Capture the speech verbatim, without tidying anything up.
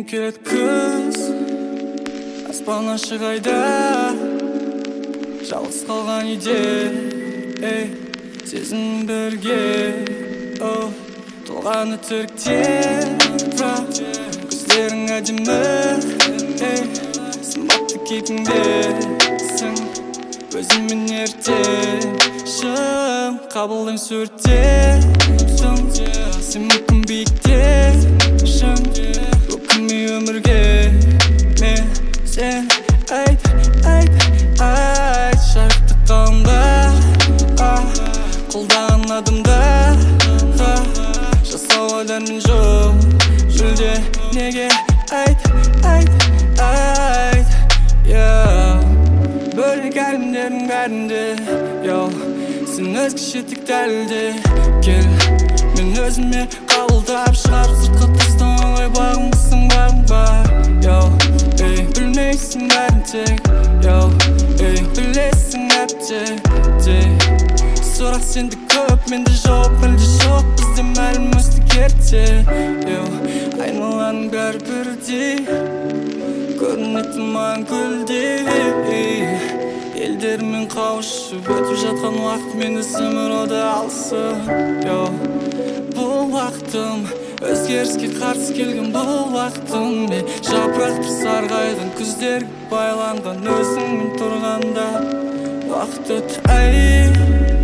келет күз, аспан ашық айда, жалғыз қалған үйде, ей, сезім бірге, о, толған өтіріктер, бірақ көздерің әдемі, ей, сымбатты кейпіңдесің, өзіммен ертешім, қабылдың суреттесің, сен мүмкін биіктешің, өкінбей өмірге, мен сен айт, айт, айт, шарықты қалымда, қолдаған адамда, жасау адамын жоқ, жүлде неге айт, айт, айт, бөлек әлемдердің бәрінде, сен өзгеше тек дәлде, кел, мен өзіме қабылдап шығарып сыртқа тастан олай бағымсың бағым бар, ей, білмейсің бәрін тек, ей, білесің әптетей, сұрақ сенде көп, менде жоқ, мүлде жоқ, бізде мәлім өстік ерте, айналаның бәрі бірдей, көрінетін маған гүлдей, елдермен қауышып өтіп жатқан уақыт мені сіміруді алсын, бұл уақытым өзгеріске қарсы келген, бұл уақытым жапырақты сарғайған, күздерге байланған, өзіңмен тұрғанда уақыт өт, ай